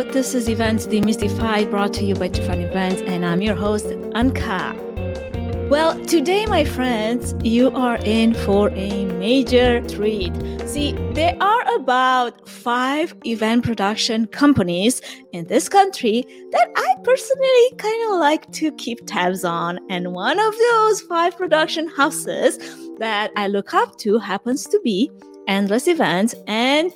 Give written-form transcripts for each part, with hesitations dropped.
This is Events Demystified, brought to you by Tufan Events, and I'm your host, Anka. Well, today, my friends, you are in for a major treat. See, there are about 5 event production companies in this country that I personally kind of like to keep tabs on. And one of those 5 production houses that I look up to happens to be Endless Events. And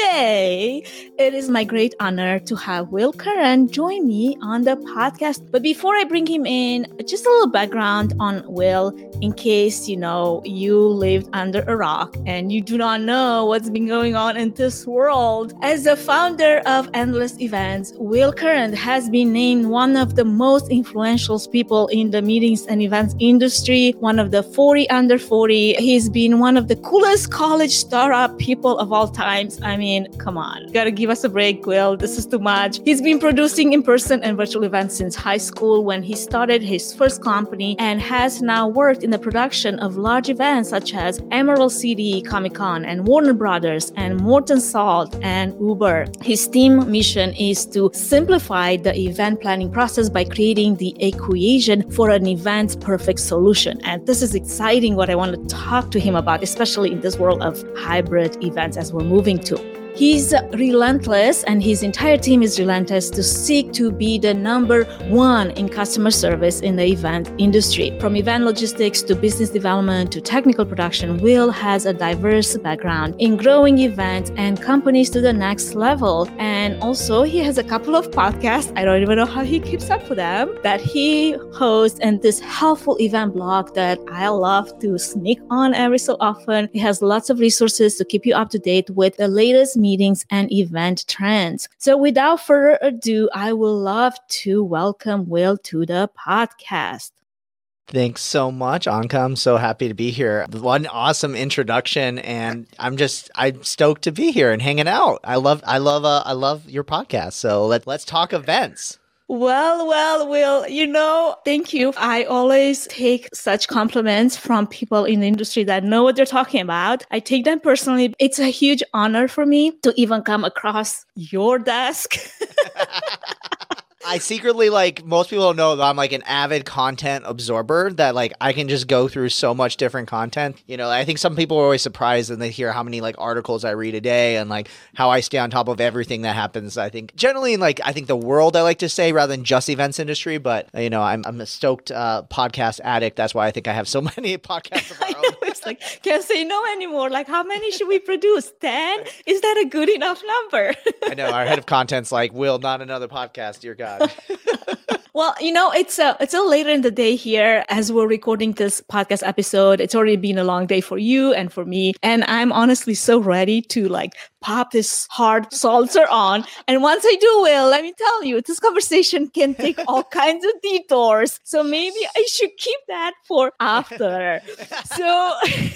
today, it is my great honor to have Will Curran join me on the podcast. But before I bring him in, just a little background on Will, in case, you lived under a rock and you do not know what's been going on in this world. As the founder of Endless Events, Will Curran has been named one of the most influential people in the meetings and events industry, one of the 40 under 40. He's been one of the coolest college startup people of all times. I mean, come on. You gotta give us a break, Will. This is too much. He's been producing in-person and virtual events since high school when he started his first company and has now worked in the production of large events such as Emerald City, Comic-Con, and Warner Brothers, and Molten Salt, and Uber. His team mission is to simplify the event planning process by creating the equation for an event's perfect solution. And this is exciting what I want to talk to him about, especially in this world of hybrid events as we're moving to. He's relentless, and his entire team is relentless to seek to be the number one in customer service in the event industry. From event logistics to business development to technical production, Will has a diverse background in growing events and companies to the next level. And also, he has a couple of podcasts, I don't even know how he keeps up with them, that he hosts, and this helpful event blog that I love to sneak on every so often. He has lots of resources to keep you up to date with the latest meetings and event trends. So without further ado, I would love to welcome Will to the podcast. Thanks so much, Anka. I'm so happy to be here. One awesome introduction, and I'm stoked to be here and hanging out. I love your podcast. So let's talk events. Well, Will, thank you. I always take such compliments from people in the industry that know what they're talking about. I take them personally. It's a huge honor for me to even come across your desk. I secretly, most people know that I'm an avid content absorber, that I can just go through so much different content. I think some people are always surprised when they hear how many articles I read a day and how I stay on top of everything that happens. I think generally in I think the world, I like to say, rather than just events industry, but I'm a stoked podcast addict. That's why I think I have so many podcasts of my own. It's can't say no anymore. How many should we produce? 10? Is that a good enough number? I know our head of content's Will, not another podcast, dear God. Well, it's a later in the day here as we're recording this podcast episode. It's already been a long day for you and for me. And I'm honestly so ready to pop this hard seltzer on. And once I do, Will, let me tell you, this conversation can take all kinds of detours. So maybe I should keep that for after. So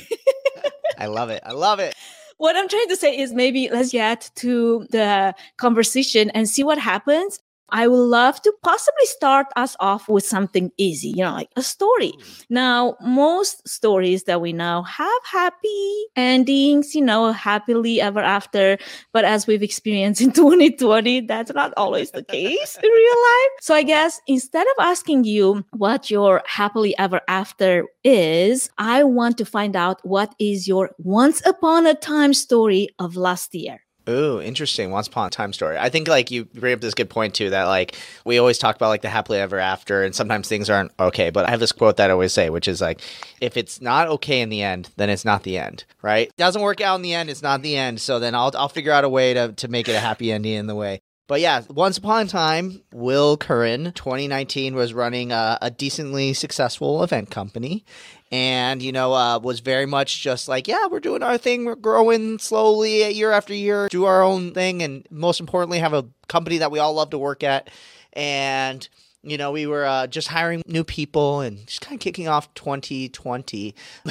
I love it. What I'm trying to say is maybe let's get to the conversation and see what happens. I would love to possibly start us off with something easy, like a story. Now, most stories that we know have happy endings, happily ever after. But as we've experienced in 2020, that's not always the case in real life. So I guess instead of asking you what your happily ever after is, I want to find out what is your once upon a time story of last year. Ooh, interesting. Once upon a time story. I think you bring up this good point too, that we always talk about the happily ever after, and sometimes things aren't okay. But I have this quote that I always say, which is if it's not okay in the end, then it's not the end, right? It doesn't work out in the end, it's not the end. So then I'll figure out a way to make it a happy ending in the way. But yeah, once upon a time, Will Curran, 2019, was running a decently successful event company. And, was very much just we're doing our thing. We're growing slowly year after year, do our own thing. And most importantly, have a company that we all love to work at. And, we were just hiring new people and just kind of kicking off 2020.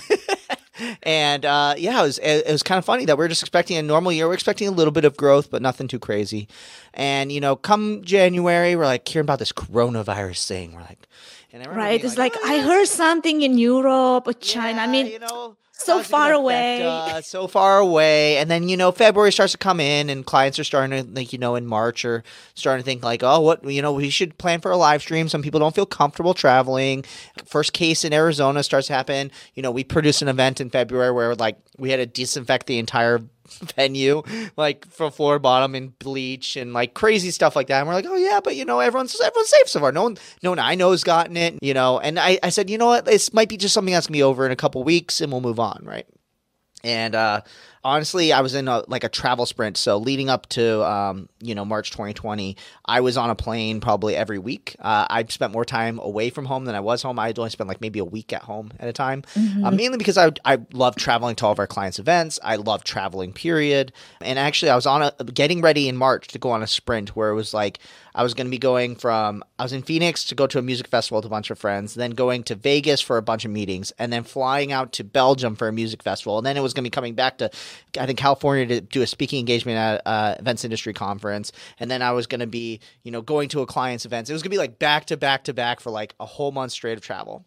And it was kind of funny that we were just expecting a normal year. We're expecting a little bit of growth, but nothing too crazy. And, come January, we're hearing about this coronavirus thing. We're right. It's I heard something in Europe or China. Yeah, I mean, So how's it gonna far affect away. us? So far away. And then, February starts to come in and clients are starting to like, in March are starting to think like, oh, we should plan for a live stream. Some people don't feel comfortable traveling. First case in Arizona starts to happen. We produced an event in February where like we had to disinfect the entire venue, like from floor to bottom and bleach and like crazy stuff like that. And we're like, oh yeah, but everyone's safe so far. No one I know has gotten it, and I said, you know what, this might be just something that's gonna be over in a couple weeks and we'll move on, right? And honestly, I was in a travel sprint. So leading up to, March 2020, I was on a plane probably every week. I spent more time away from home than I was home. I'd only spend like maybe a week at home at a time, mainly because I love traveling to all of our clients' events. I love traveling, period. And actually, I was getting ready in March to go on a sprint where it was like, I was going to be I was in Phoenix to go to a music festival with a bunch of friends, then going to Vegas for a bunch of meetings, and then flying out to Belgium for a music festival. And then it was going to be coming back to, I think, California to do a speaking engagement at Events Industry Conference. And then I was going to be, going to a client's events. It was going to be like back to back to back for like a whole month straight of travel.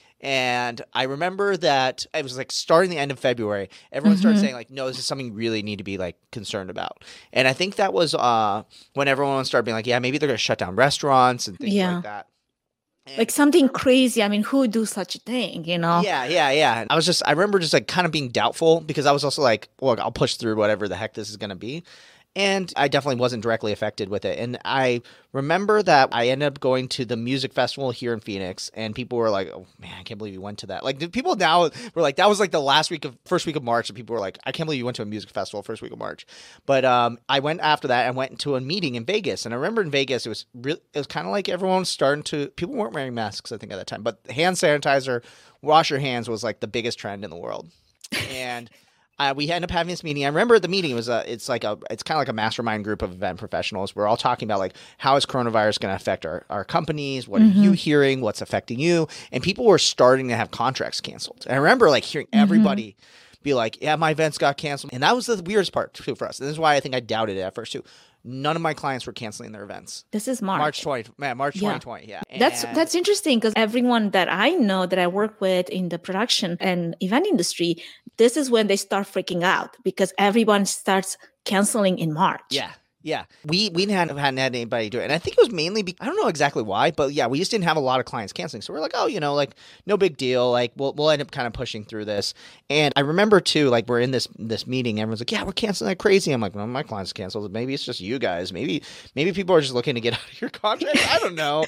And I remember that it was like starting the end of February, everyone started saying like, no, this is something you really need to be like concerned about. And I think that was when everyone started being like, yeah, maybe they're going to shut down restaurants and things like that. And like something crazy. I mean, who would do such a thing, Yeah. And I remember just like kind of being doubtful because I was also like, look, I'll push through whatever the heck this is going to be. And I definitely wasn't directly affected with it. And I remember that I ended up going to the music festival here in Phoenix, and people were like, oh man, I can't believe you went to that. Like, people now were like, that was like the first week of March, and people were like, I can't believe you went to a music festival first week of March. But I went after that and went to a meeting in Vegas. And I remember in Vegas, it was kind of like everyone was starting to, people weren't wearing masks, I think, at that time. But hand sanitizer, wash your hands was like the biggest trend in the world. And we ended up having this meeting. I remember the meeting was it's kind of like a mastermind group of event professionals. We're all talking about like, how is coronavirus going to affect our companies? What are you hearing? What's affecting you? And people were starting to have contracts canceled. And I remember like hearing everybody be like, yeah, my events got canceled. And that was the weirdest part too for us. And this is why I think I doubted it at first too. None of my clients were canceling their events. This is March 2020. Yeah. That's interesting because everyone that I know that I work with in the production and event industry, this is when they start freaking out because everyone starts canceling in March. Yeah. We hadn't had anybody do it. And I think it was mainly, I don't know exactly why, but yeah, we just didn't have a lot of clients canceling. So we're like, oh, like no big deal. Like we'll end up kind of pushing through this. And I remember too, like we're in this meeting, everyone's like, yeah, we're canceling like crazy. I'm like, well, my clients canceled. Maybe it's just you guys. Maybe people are just looking to get out of your contract. I don't know,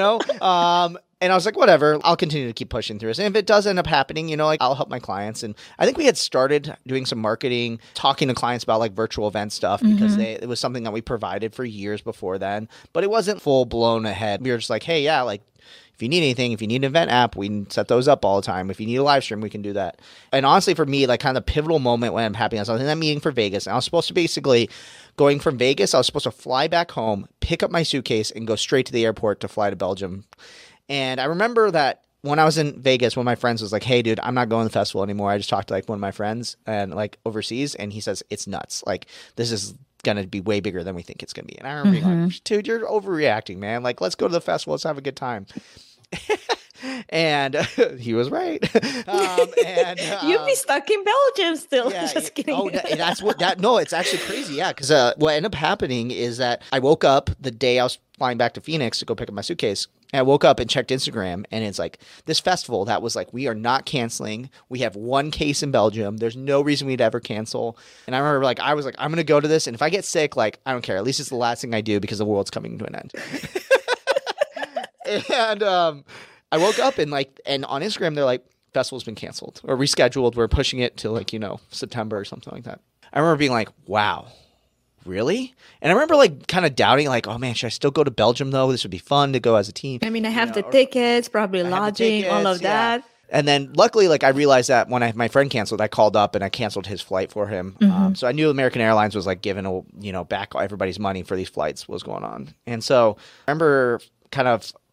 And I was like, whatever, I'll continue to keep pushing through this. And if it does end up happening, like I'll help my clients. And I think we had started doing some marketing, talking to clients about like virtual event stuff because it was something that we provided for years before then, but it wasn't full blown ahead. We were just like, hey, yeah, like if you need anything, if you need an event app, we can set those up all the time. If you need a live stream, we can do that. And honestly, for me, like kind of the pivotal moment when I'm happy, I was in that meeting for Vegas. And I was supposed to basically going from Vegas, I was supposed to fly back home, pick up my suitcase and go straight to the airport to fly to Belgium. And I remember that when I was in Vegas, one of my friends was like, hey, dude, I'm not going to the festival anymore. I just talked to like one of my friends and like overseas, and he says, it's nuts. Like, this is going to be way bigger than we think it's going to be. And I remember being like, dude, you're overreacting, man. Like, let's go to the festival. Let's have a good time. And he was right. You'd be stuck in Belgium still. Yeah, just kidding. It's actually crazy. Yeah. Because what ended up happening is that I woke up the day I was flying back to Phoenix to go pick up my suitcase. And I woke up and checked Instagram, and it's like this festival that was like, we are not canceling. We have one case in Belgium. There's no reason we'd ever cancel. And I remember I was like, I'm going to go to this. And if I get sick, like, I don't care. At least it's the last thing I do because the world's coming to an end. And I woke up and on Instagram, they're like, festival's been canceled or rescheduled. We're pushing it to September or something like that. I remember being like, wow. Really? And I remember kind of doubting oh man, should I still go to Belgium though? This would be fun to go as a team. I mean, I have the tickets, probably lodging, all of that. And then luckily, I realized that when my friend canceled, I called up and I canceled his flight for him. So I knew American Airlines was giving back everybody's money for these flights, what was going on. And so I remember kind of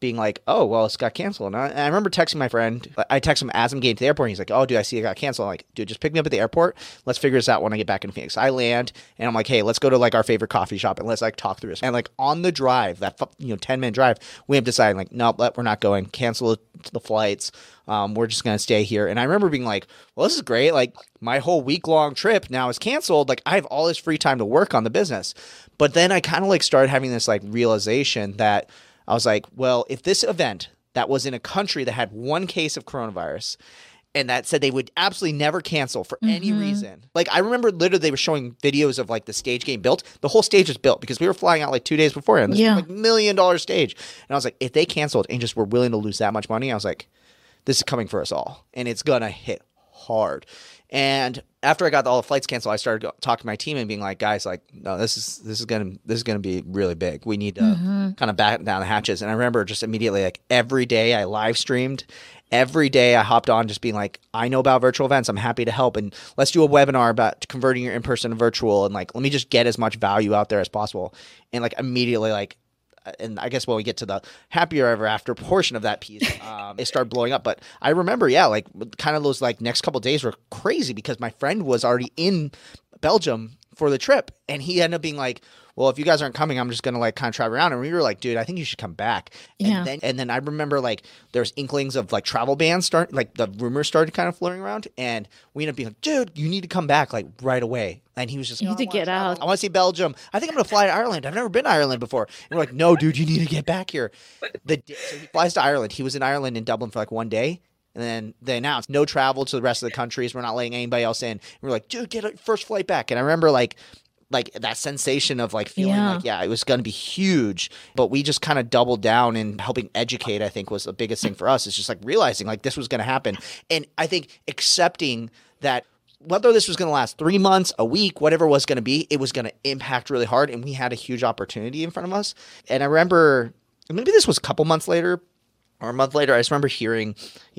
being like, oh, well, it's got canceled. And I remember texting my friend. I texted him as I'm getting to the airport. And he's like, oh, dude, I see it got canceled. I'm like, dude, just pick me up at the airport. Let's figure this out when I get back in Phoenix. I land and I'm like, hey, let's go to like our favorite coffee shop and let's like talk through this. And like on the drive, that 10-minute drive, we have decided like, nope, we're not going. Cancel the flights. We're just going to stay here. And I remember being like, well, this is great. Like my whole week-long trip now is canceled. Like I have all this free time to work on the business. But then I kind of like started having this like realization that I was like, well, if this event that was in a country that had one case of coronavirus and that said they would absolutely never cancel for any reason. Like I remember literally they were showing videos of like the stage getting built. The whole stage was built because we were flying out like 2 days beforehand. This was like $1 million stage. And I was like, if they canceled and just were willing to lose that much money, I was like, this is coming for us all. And it's going to hit hard. And after I got all the flights canceled, I started talking to my team and being like, guys, like, no, this is gonna be really big. We need to kind of batten down the hatches. And I remember just immediately, like every day I live streamed. Every day I hopped on just being like, I know about virtual events. I'm happy to help. And let's do a webinar about converting your in-person to virtual. And like, let me just get as much value out there as possible. And like immediately, like, and I guess when we get to the happier ever after portion of that piece, it started blowing up. But I remember, like kind of those like next couple of days were crazy because my friend was already in Belgium for the trip. And he ended up being like, well, if you guys aren't coming, I'm just going to like kind of travel around. And we were like, dude, I think you should come back. And then I remember like there's inklings of like travel bans like the rumors started kind of floating around. And we ended up being like, dude, you need to come back like right away. And he was just, you need to get out. I want to see Belgium. I think I'm going to fly to Ireland. I've never been to Ireland before. And we're like, no, dude, you need to get back here. So he flies to Ireland. He was in Ireland in Dublin for like 1 day. And then they announced no travel to the rest of the countries. We're not letting anybody else in. And we're like, dude, get a first flight back. And I remember like that sensation of like feeling like, it was going to be huge. But we just kind of doubled down in helping educate, I think was the biggest thing for us. It's just like realizing like this was going to happen. And I think accepting that whether this was going to last 3 months, a week, whatever it was going to be, it was going to impact really hard. And we had a huge opportunity in front of us. And I remember maybe this was a couple months later, or a month later, I just remember hearing,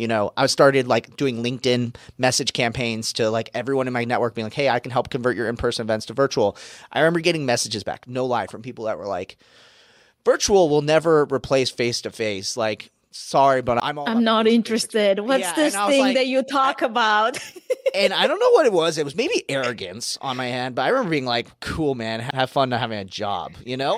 I started like doing LinkedIn message campaigns to like everyone in my network being like, hey, I can help convert your in-person events to virtual. I remember getting messages back, no lie, from people that were like, virtual will never replace face-to-face. Like, sorry, but I'm not interested. What's this thing that you talk about? And I don't know what it was. It was maybe arrogance on my end, but I remember being like, cool, man, have fun not having a job,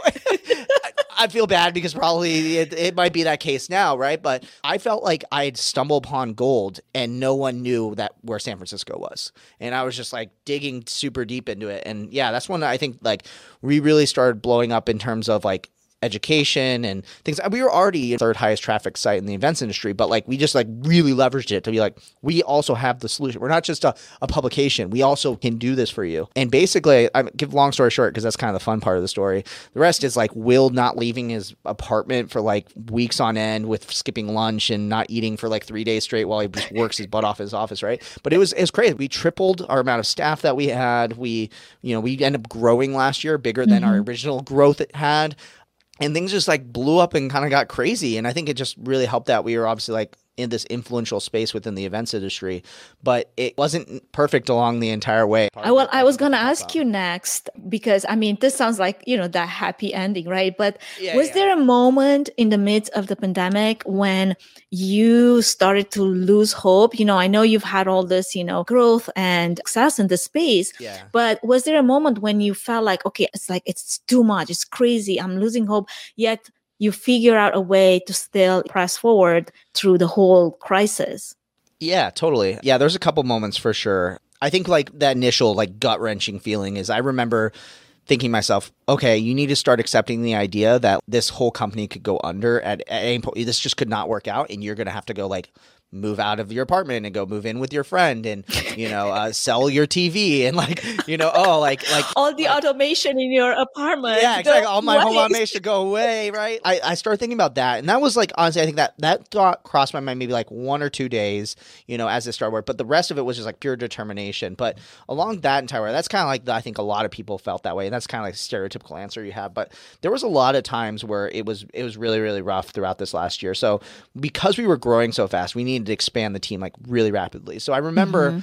I feel bad because probably it might be that case now, right? But I felt like I'd stumbled upon gold and no one knew that where San Francisco was. And I was just like digging super deep into it. And yeah, that's when I think like we really started blowing up in terms of like education and things. We were already the third highest traffic site in the events industry, but like we just like really leveraged it to be like, we also have the solution. We're not just a publication. We also can do this for you. And basically, I give long story short, because that's kind of the fun part of the story. The rest is like Will not leaving his apartment for like weeks on end with skipping lunch and not eating for like 3 days straight while he just works his butt off in his office, right? But it was crazy. We tripled our amount of staff that we had. We ended up growing last year bigger than our original growth it had. And things just like blew up and kind of got crazy. And I think it just really helped that we were obviously like in this influential space within the events industry, but it wasn't perfect along the entire way. I was going to ask you next, because I mean, this sounds like, that happy ending, right? But was there a moment in the midst of the pandemic when you started to lose hope? I know you've had all this, growth and success in the space, but was there a moment when you felt like, okay, it's too much, it's crazy, I'm losing hope, yet you figure out a way to still press forward through the whole crisis? Yeah, totally. Yeah, there's a couple moments for sure. I think like that initial like gut-wrenching feeling is I remember thinking to myself, okay, you need to start accepting the idea that this whole company could go under at any point. This just could not work out, and you're going to have to go like move out of your apartment and go move in with your friend and, sell your TV and like, all the automation in your apartment. Yeah, exactly. All my home automation go away, right? I started thinking about that. And that was like, honestly, I think that thought crossed my mind maybe like 1 or 2 days, as it started work. But the rest of it was just like pure determination. But along that entire way, that's kind of like, I think a lot of people felt that way. And that's kind of like a stereotypical answer you have. But there was a lot of times where it was really, really rough throughout this last year. So because we were growing so fast, we needed to expand the team like really rapidly. So I remember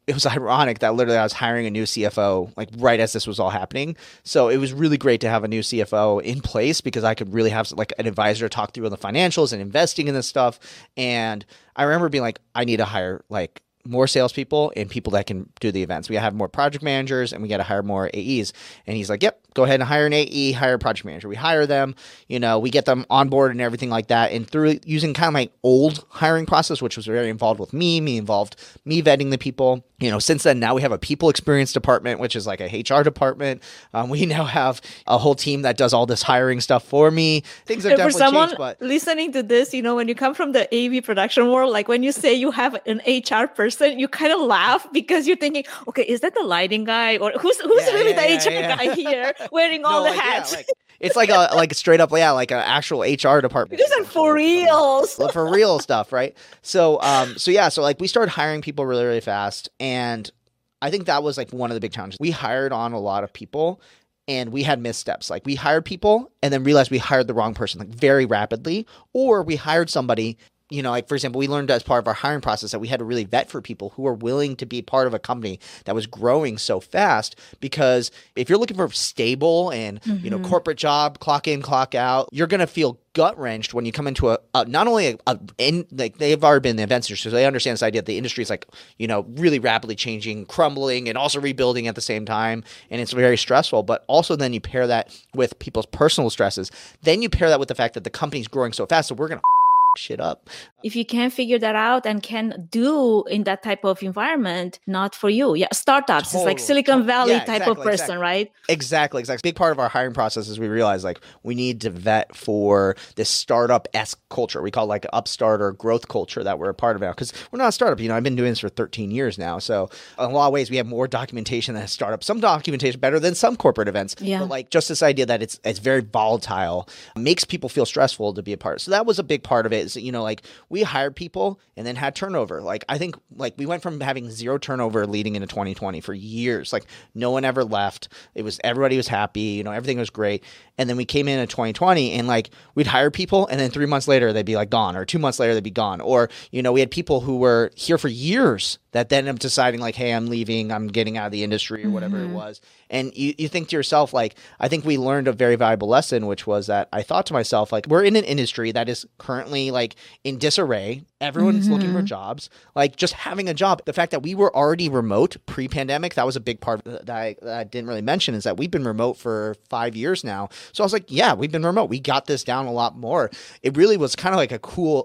it was ironic that literally I was hiring a new CFO like right as this was all happening. So it was really great to have a new CFO in place because I could really have like an advisor to talk through the financials and investing in this stuff. And I remember being like, I need to hire like more salespeople and people that can do the events. We gotta have more project managers and we got to hire more AEs. And he's like, yep, go ahead and hire an AE, hire a project manager. We hire them, we get them on board and everything like that. And through using kind of my old hiring process, which was very involved with me vetting the people. Since then, now we have a people experience department, which is like a HR department. We now have a whole team that does all this hiring stuff for me. Things have definitely someone changed. But listening to this, when you come from the AV production world, like when you say you have an HR person, you kind of laugh because you're thinking, okay, is that the lighting guy or who's really the HR guy here wearing all the hats? It's like straight up, like an actual HR department. These are for reals. For real stuff, right? So like we started hiring people really, really fast. And I think that was like one of the big challenges. We hired on a lot of people and we had missteps. Like we hired people and then realized we hired the wrong person like very rapidly, or we hired somebody like for example, we learned as part of our hiring process that we had to really vet for people who were willing to be part of a company that was growing so fast. Because if you're looking for stable and, corporate job, clock in, clock out, you're going to feel gut wrenched when you come into not only like they've already been in the events industry, so they understand this idea that the industry is like, really rapidly changing, crumbling, and also rebuilding at the same time. And it's very stressful. But also then you pair that with people's personal stresses. Then you pair that with the fact that the company's growing so fast. So we're going to shit up. If you can figure that out and can do in that type of environment, not for you. Yeah, startups is like Silicon Valley type of person, right? Exactly. Big part of our hiring process is we realize like we need to vet for this startup-esque culture. We call it like upstart or growth culture that we're a part of now because we're not a startup. I've been doing this for 13 years now. So in a lot of ways, we have more documentation than a startup. Some documentation better than some corporate events. Yeah. But like just this idea that it's very volatile makes people feel stressful to be a part. So that was a big part of it. Is, like we hired people and then had turnover. Like I think like we went from having zero turnover leading into 2020 for years. Like no one ever left. Everybody was happy. Everything was great. And then we came in 2020 and like we'd hire people and then 3 months later they'd be like gone, or 2 months later they'd be gone. Or, we had people who were here for years that then ended up deciding like, hey, I'm leaving, I'm getting out of the industry or whatever it was. And you think to yourself, like, I think we learned a very valuable lesson, which was that I thought to myself, like, we're in an industry that is currently like in disarray. Everyone's looking for jobs. Like just having a job, the fact that we were already remote pre-pandemic, that was a big part that I didn't really mention, is that we've been remote for 5 years now. So I was like, yeah, we've been remote. We got this down a lot more. It really was kind of like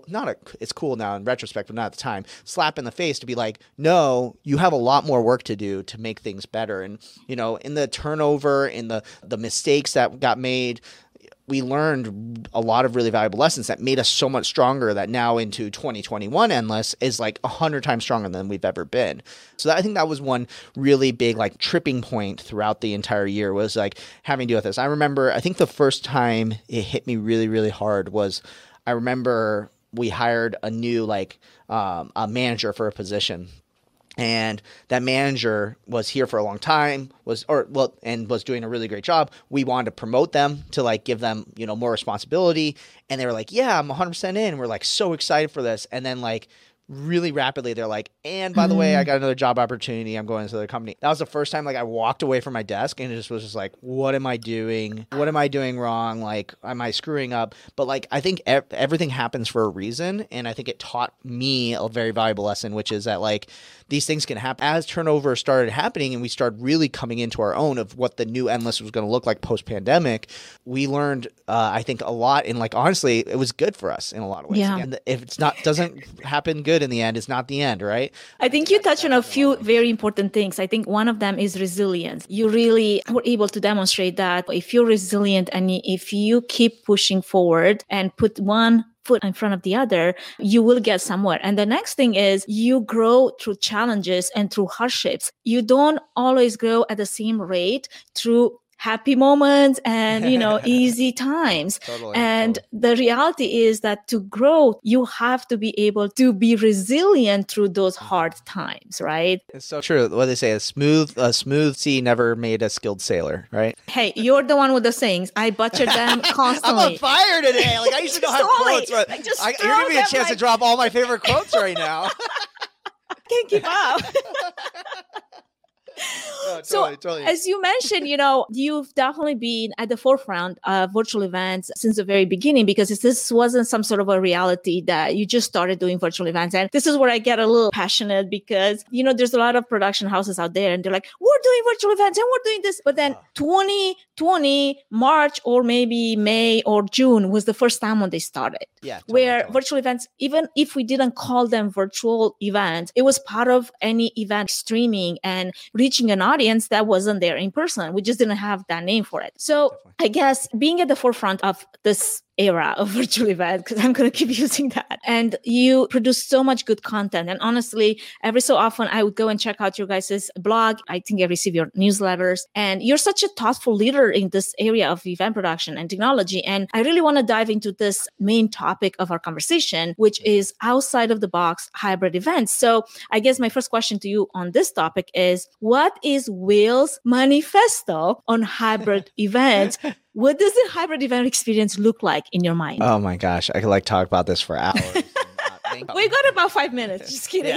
it's cool now in retrospect, but not at the time, slap in the face to be like, no, you have a lot more work to do to make things better. And, in the turnover, in the mistakes that got made, we learned a lot of really valuable lessons that made us so much stronger that now into 2021 Endless is like 100 times stronger than we've ever been. So I think that was one really big like tripping point throughout the entire year, was like having to deal with this. I remember, I think the first time it hit me really, really hard was I remember we hired a new a manager for a position. And that manager was here for a long time, was doing a really great job. We wanted to promote them to like give them, more responsibility. And they were like, yeah, I'm 100% in. We're like so excited for this. And then like really rapidly, they're like, and by the way, I got another job opportunity. I'm going to the company. That was the first time like I walked away from my desk and it just was just like, what am I doing? What am I doing wrong? Like, am I screwing up? But like, I think everything happens for a reason. And I think it taught me a very valuable lesson, which is that like, these things can happen. As turnover started happening and we started really coming into our own of what the new Endless was going to look like post-pandemic, we learned, I think, a lot. And like, honestly, it was good for us in a lot of ways. Yeah. And if doesn't happen good in the end, it's not the end, right? I think you touched on a few very important things. I think one of them is resilience. You really were able to demonstrate that if you're resilient and if you keep pushing forward and put one foot in front of the other, you will get somewhere. And the next thing is you grow through challenges and through hardships. You don't always grow at the same rate through happy moments and, easy times. Totally. The reality is that to grow, you have to be able to be resilient through those hard times, right? It's so true. What they say, a smooth sea never made a skilled sailor, right? Hey, you're the one with the sayings. I butcher them constantly. I'm on fire today. Like I used to know how quotes, but you're giving me a chance to drop all my favorite quotes right now. Can't keep up. So as you mentioned, you've definitely been at the forefront of virtual events since the very beginning, because this wasn't some sort of a reality that you just started doing virtual events. And this is where I get a little passionate because, there's a lot of production houses out there and they're like, we're doing virtual events and we're doing this. But then 2020, March or maybe May or June was the first time when they started. Yeah. Where virtual events, even if we didn't call them virtual events, it was part of any event streaming and reaching an audience that wasn't there in person. We just didn't have that name for it. So I guess being at the forefront of this era of virtual events, because I'm going to keep using that. And you produce so much good content. And honestly, every so often I would go and check out your guys' blog. I think I receive your newsletters. And you're such a thoughtful leader in this area of event production and technology. And I really want to dive into this main topic of our conversation, which is outside of the box hybrid events. So I guess my first question to you on this topic is, what is Will's manifesto on hybrid events? What does the hybrid event experience look like in your mind? Oh my gosh, I could talk about this for hours. We got about 5 minutes. Just kidding.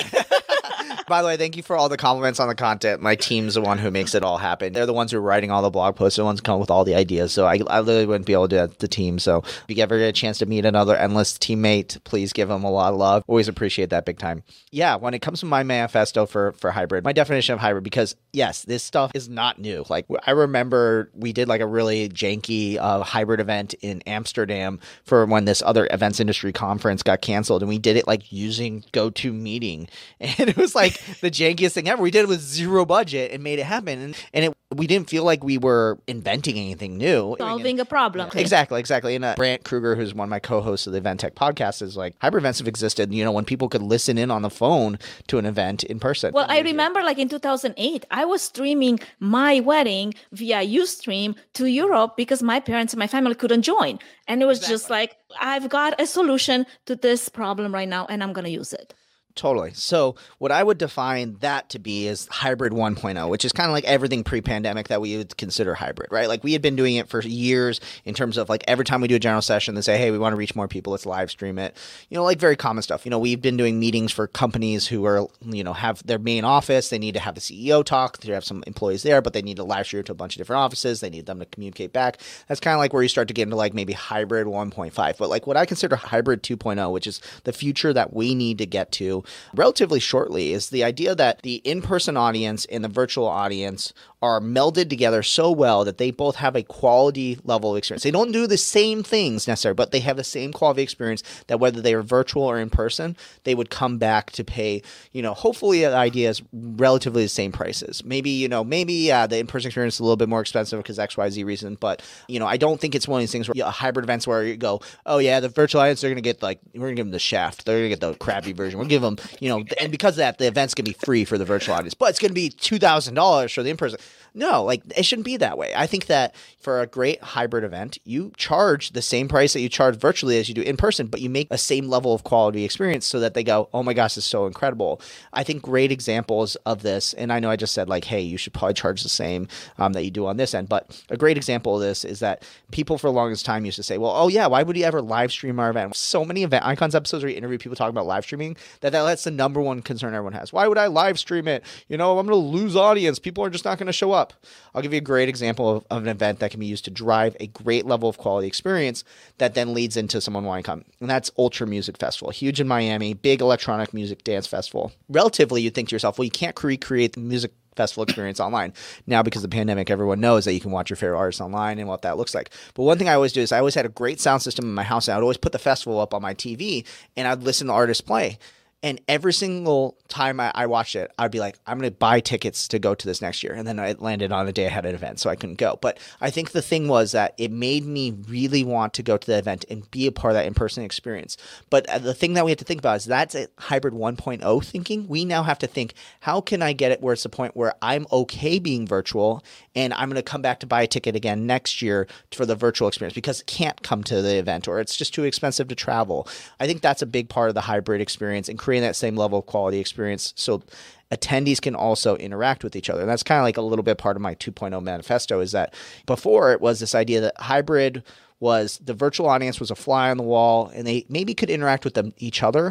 By the way, thank you for all the compliments on the content. My team's the one who makes it all happen. They're the ones who are writing all the blog posts. They're the ones who come up with all the ideas. So I literally wouldn't be able to do the team. So if you ever get a chance to meet another Endless teammate, please give them a lot of love. Always appreciate that big time. Yeah, when it comes to my manifesto for hybrid, my definition of hybrid, because yes, this stuff is not new. I remember we did a really janky hybrid event in Amsterdam for when this other events industry conference got canceled, and we did it using GoToMeeting, and it was the jankiest thing ever. We did it with zero budget and made it happen, and we didn't feel like we were inventing anything new, solving a problem. Exactly. And Brant Kruger, who's one of my co-hosts of the Event Tech podcast, is hybrid events have existed when people could listen in on the phone to an event in person. Well, I remember in 2008 I was streaming my wedding via Ustream to Europe because my parents and my family couldn't join, and it was just I've got a solution to this problem right now and I'm going to use it. Totally. So what I would define that to be is hybrid 1.0, which is kind of everything pre-pandemic that we would consider hybrid, right? We had been doing it for years in terms of every time we do a general session, they say, hey, we want to reach more people, let's live stream it. Very common stuff. We've been doing meetings for companies who are, have their main office. They need to have the CEO talk. They have some employees there, but they need to live stream to a bunch of different offices. They need them to communicate back. That's kind of where you start to get into maybe hybrid 1.5. But what I consider hybrid 2.0, which is the future that we need to get to relatively shortly, is the idea that the in-person audience and the virtual audience are melded together so well that they both have a quality level of experience. They don't do the same things necessarily, but they have the same quality of experience that whether they are virtual or in person, they would come back to pay, hopefully the idea is relatively the same prices. Maybe the in-person experience is a little bit more expensive because XYZ reason, but, I don't think it's one of these things where hybrid events where you go, oh yeah, the virtual audience, they're going to get we're going to give them the shaft. They're going to get the crappy version. We'll give them, and because of that, the event's going to be free for the virtual audience, but it's going to be $2,000 for the in-person. No, it shouldn't be that way. I think that for a great hybrid event, you charge the same price that you charge virtually as you do in person, but you make a same level of quality experience so that they go, oh my gosh, this is so incredible. I think great examples of this, and I know I just said hey, you should probably charge the same that you do on this end, but a great example of this is that people for the longest time used to say, well, oh yeah, why would you ever live stream our event? So many Event Icons episodes where you interview people talking about live streaming, that's the number one concern everyone has. Why would I live stream it? I'm going to lose audience. People are just not going to show up. I'll give you a great example of an event that can be used to drive a great level of quality experience that then leads into someone wanting to come. And that's Ultra Music Festival, huge in Miami, big electronic music dance festival. Relatively, you'd think to yourself, well, you can't recreate the music festival experience online. Now, because of the pandemic, everyone knows that you can watch your favorite artists online and what that looks like. But one thing I always do is I always had a great sound system in my house, and I would always put the festival up on my TV, and I'd listen to artists play. And every single time I watched it, I'd be like, I'm going to buy tickets to go to this next year. And then it landed on the day I had an event, so I couldn't go. But I think the thing was that it made me really want to go to the event and be a part of that in-person experience. But the thing that we have to think about is that's a hybrid 1.0 thinking. We now have to think, how can I get it where it's the point where I'm okay being virtual and I'm going to come back to buy a ticket again next year for the virtual experience because it can't come to the event or it's just too expensive to travel. I think that's a big part of the hybrid experience and creating that same level of quality experience so attendees can also interact with each other. And that's kind of a little bit part of my 2.0 manifesto is that before it was this idea that hybrid was the virtual audience was a fly on the wall and they maybe could interact with each other,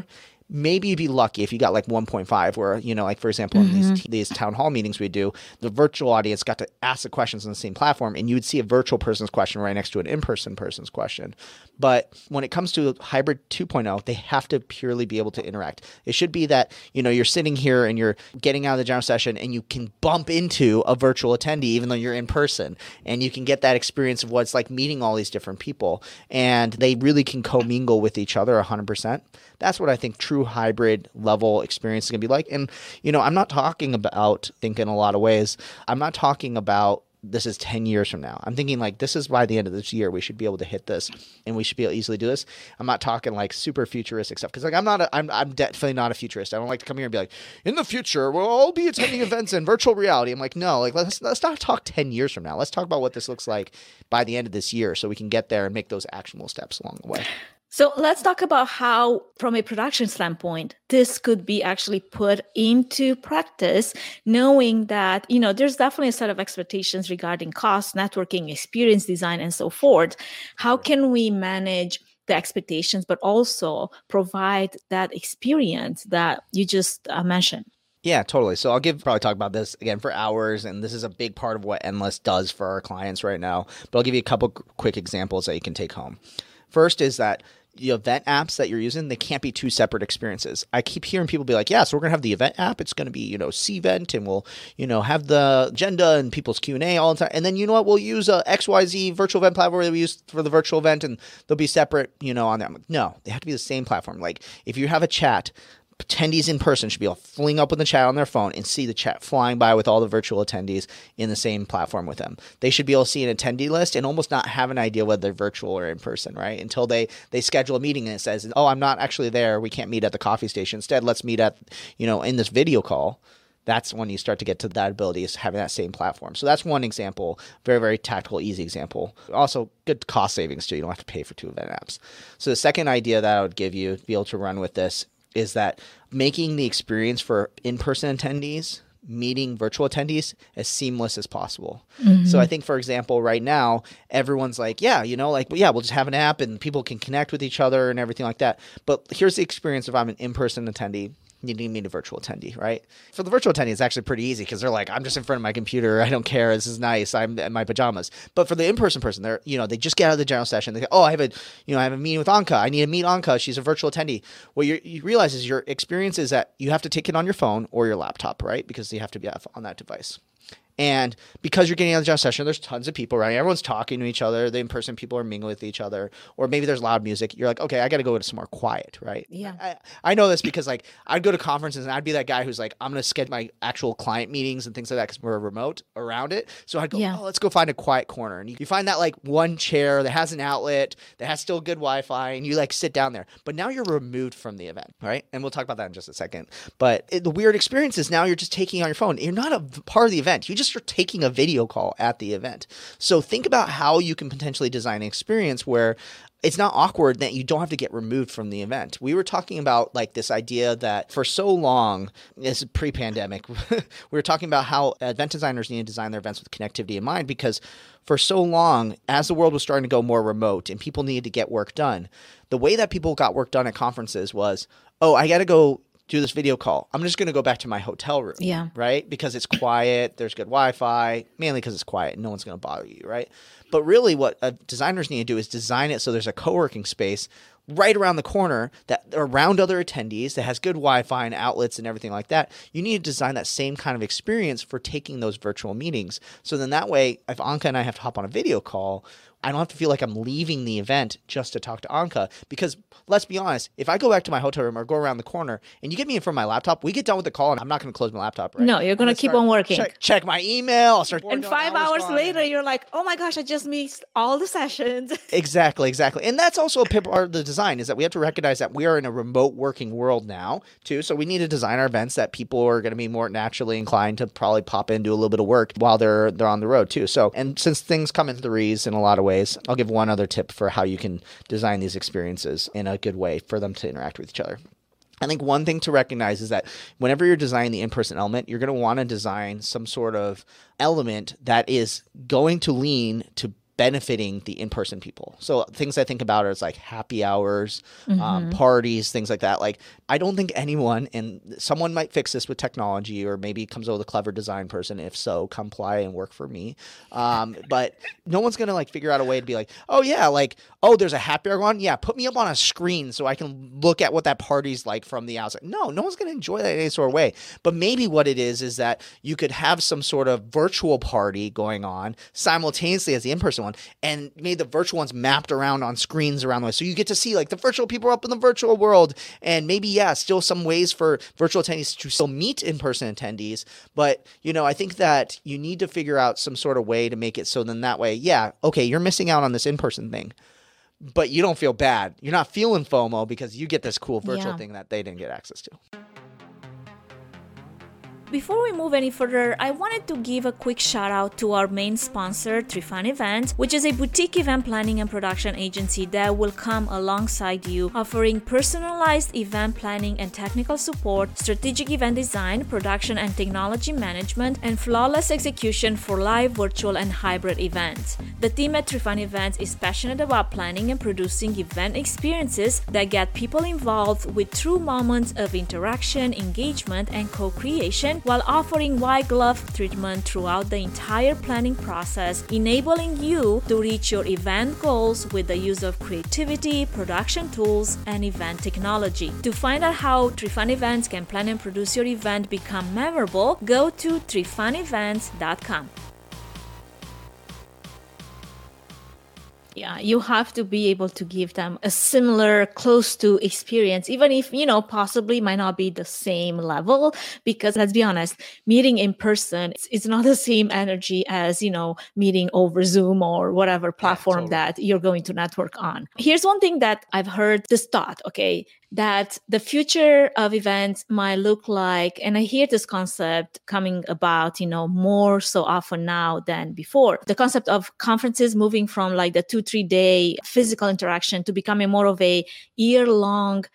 maybe you'd be lucky if you got like 1.5 where, like for example, in these town hall meetings we do, the virtual audience got to ask the questions on the same platform and you would see a virtual person's question right next to an in-person person's question. But when it comes to hybrid 2.0, they have to purely be able to interact. It should be that, you're sitting here and you're getting out of the general session and you can bump into a virtual attendee even though you're in person, and you can get that experience of what it's like meeting all these different people, and they really can commingle with each other 100%. That's what I think true hybrid level experience is going to be like. And, I'm not talking about, think in a lot of ways, I'm not talking about this is 10 years from now. I'm thinking like this is by the end of this year, we should be able to hit this and we should be able to easily do this. I'm not talking like super futuristic stuff because like I'm definitely not a futurist. I don't like to come here and be like, in the future, we'll all be attending events in virtual reality. I'm like, no, like let's not talk 10 years from now. Let's talk about what this looks like by the end of this year so we can get there and make those actionable steps along the way. So let's talk about how, from a production standpoint, this could be actually put into practice, knowing that, there's definitely a set of expectations regarding cost, networking, experience design, and so forth. How can we manage the expectations, but also provide that experience that you just mentioned? Yeah, totally. So I'll probably talk about this again for hours, and this is a big part of what Endless does for our clients right now. But I'll give you a couple quick examples that you can take home. First is that the event apps that you're using, they can't be two separate experiences. I keep hearing people be like, yeah, so we're going to have the event app. It's going to be, Cvent, and we'll, have the agenda and people's Q&A all the time. And then, you know what, we'll use a XYZ virtual event platform that we use for the virtual event, and they'll be separate, on there. I'm like, no, they have to be the same platform. Like if you have a chat, attendees in person should be able to fling up with the chat on their phone and see the chat flying by with all the virtual attendees in the same platform with them. They should be able to see an attendee list and almost not have an idea whether they're virtual or in person, right? Until they schedule a meeting and it says, oh, I'm not actually there. We can't meet at the coffee station. Instead, let's meet at, in this video call. That's when you start to get to that ability, is having that same platform. So that's one example, very, very tactical, easy example. Also, good cost savings too. You don't have to pay for two event apps. So the second idea that I would give you to be able to run with this is that making the experience for in-person attendees meeting virtual attendees as seamless as possible. Mm-hmm. So I think, for example, right now, everyone's like, we'll just have an app and people can connect with each other and everything like that. But here's the experience if I'm an in-person attendee. You need to meet a virtual attendee, right? For the virtual attendee, it's actually pretty easy because they're like, I'm just in front of my computer. I don't care. This is nice. I'm in my pajamas. But for the in-person person, they're, they just get out of the general session. They go, oh, I have a meeting with Anka. I need to meet Anka. She's a virtual attendee. What you realize is your experience is that you have to take it on your phone or your laptop, right? Because you have to be on that device. And because you're getting out of the general session, there's tons of people, right? Everyone's talking to each other. The in-person people are mingling with each other. Or maybe there's loud music. You're like, okay, I got to go to somewhere quiet, right? Yeah. I know this because like I'd go to conferences and I'd be that guy who's like, I'm going to schedule my actual client meetings and things like that because we're remote around it. So I'd go, let's go find a quiet corner. And you find that like one chair that has an outlet, that has still good Wi-Fi, and you like sit down there. But now you're removed from the event, right? And we'll talk about that in just a second. But the weird experience is now you're just taking on your phone. You're not a part of the event. You just are taking a video call at the event. So think about how you can potentially design an experience where it's not awkward that you don't have to get removed from the event. We were talking about like this idea that for so long, this is pre-pandemic, we were talking about how event designers need to design their events with connectivity in mind, because for so long, as the world was starting to go more remote and people needed to get work done, the way that people got work done at conferences was, oh, I got to go do this video call. I'm just going to go back to my hotel room, right? Because it's quiet, there's good Wi-Fi, mainly because it's quiet and no one's going to bother you, right? But really what designers need to do is design it so there's a co-working space right around the corner that around other attendees that has good Wi-Fi and outlets and everything like that. You need to design that same kind of experience for taking those virtual meetings. So then that way, if Anka and I have to hop on a video call, I don't have to feel like I'm leaving the event just to talk to Anka, because let's be honest, if I go back to my hotel room or go around the corner and you get me in front of my laptop, we get done with the call and I'm not going to close my laptop, right? No, you're going to keep on working. Check my email. I'll start. And 5 hours later, you're like, oh my gosh, I just missed all the sessions. Exactly. And that's also a part of the design, is that we have to recognize that we are in a remote working world now too. So we need to design our events that people are going to be more naturally inclined to probably pop in, do a little bit of work while they're on the road too. So, and since things come in threes in a lot of ways, I'll give one other tip for how you can design these experiences in a good way for them to interact with each other. I think one thing to recognize is that whenever you're designing the in-person element, you're going to want to design some sort of element that is going to lean to benefiting the in-person people. So things I think about is like happy hours, parties, things like that. Like I don't think anyone, and someone might fix this with technology, or maybe comes up with a clever design person. If so, come apply and work for me. But no one's going to like figure out a way to be like, oh yeah, like, oh, there's a happy hour going on. Yeah, put me up on a screen so I can look at what that party's like from the outside. No one's going to enjoy that in any sort of way. But maybe what it is that you could have some sort of virtual party going on simultaneously as the in-person one, and maybe the virtual ones mapped around on screens around the way. So you get to see like the virtual people up in the virtual world, and maybe, yeah, still some ways for virtual attendees to still meet in-person attendees. But, I think that you need to figure out some sort of way to make it so then that way, yeah, okay, you're missing out on this in-person thing, but you don't feel bad. You're not feeling FOMO because you get this cool virtual thing that they didn't get access to. Before we move any further, I wanted to give a quick shout out to our main sponsor, Trifan Events, which is a boutique event planning and production agency that will come alongside you, offering personalized event planning and technical support, strategic event design, production and technology management, and flawless execution for live, virtual, and hybrid events. The team at Trifan Events is passionate about planning and producing event experiences that get people involved with true moments of interaction, engagement, and co-creation, while offering white glove treatment throughout the entire planning process, enabling you to reach your event goals with the use of creativity, production tools, and event technology. To find out how Trifan Events can plan and produce your event become memorable, go to trifanevents.com. Yeah, you have to be able to give them a similar, close to experience, even if, possibly might not be the same level, because let's be honest, meeting in person, it's not the same energy as, meeting over Zoom or whatever platform that you're going to network on. Here's one thing that I've heard, this thought, that the future of events might look like, and I hear this concept coming about, more so often now than before. The concept of conferences moving from like the 2-3 day physical interaction to becoming more of a year-long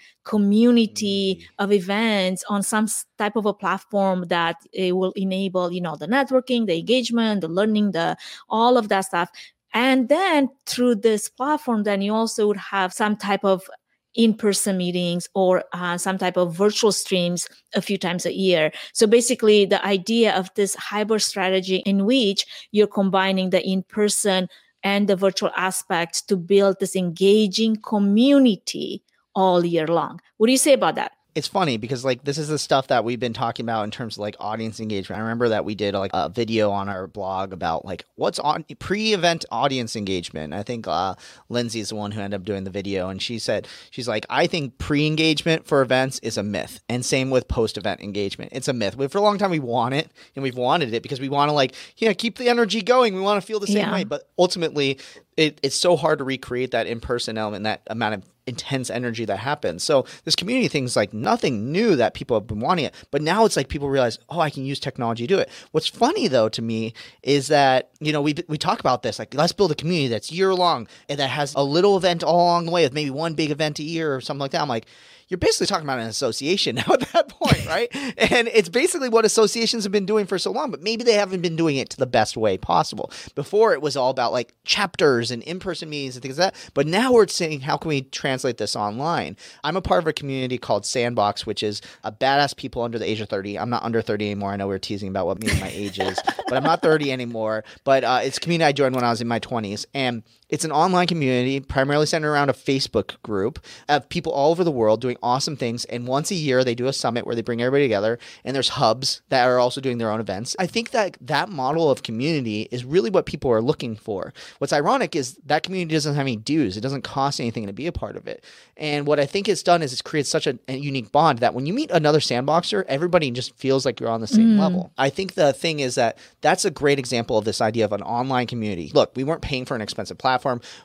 community of events on some type of a platform that it will enable, the networking, the engagement, the learning, all of that stuff. And then through this platform, then you also would have some type of in-person meetings or some type of virtual streams a few times a year. So basically the idea of this hybrid strategy in which you're combining the in-person and the virtual aspects to build this engaging community all year long. What do you say about that? It's funny because like this is the stuff that we've been talking about in terms of like audience engagement. I remember that we did like a video on our blog about like what's on pre-event audience engagement. I think Lindsay's the one who ended up doing the video, and she's like, I think pre-engagement for events is a myth, and same with post-event engagement. It's a myth. For a long time we want it, and we've wanted it because we want to keep the energy going. We want to feel the same way, but ultimately it's so hard to recreate that in-person element, that amount of intense energy that happens. So this community thing is like nothing new that people have been wanting it, but now it's like people realize, oh, I can use technology to do it. What's funny though to me is that, we talk about this, like let's build a community that's year long and that has a little event all along the way with maybe one big event a year or something like that. I'm like, you're basically talking about an association now at that point, right? And it's basically what associations have been doing for so long, but maybe they haven't been doing it to the best way possible. Before it was all about like chapters and in-person meetings and things like that. But now we're saying, how can we translate this online? I'm a part of a community called Sandbox, which is a badass people under the age of 30. I'm not under 30 anymore. I know we were teasing about what me and my age is, but I'm not 30 anymore. But it's a community I joined when I was in my 20s. And it's an online community primarily centered around a Facebook group of people all over the world doing awesome things. And once a year, they do a summit where they bring everybody together. And there's hubs that are also doing their own events. I think that model of community is really what people are looking for. What's ironic is that community doesn't have any dues. It doesn't cost anything to be a part of it. And what I think it's done is it's created such a unique bond that when you meet another Sandboxer, everybody just feels like you're on the same level. I think the thing is that's a great example of this idea of an online community. Look, we weren't paying for an expensive platform.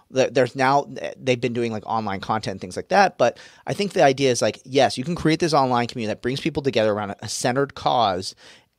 They've been doing like online content and things like that. But I think the idea is like, yes, you can create this online community that brings people together around a centered cause,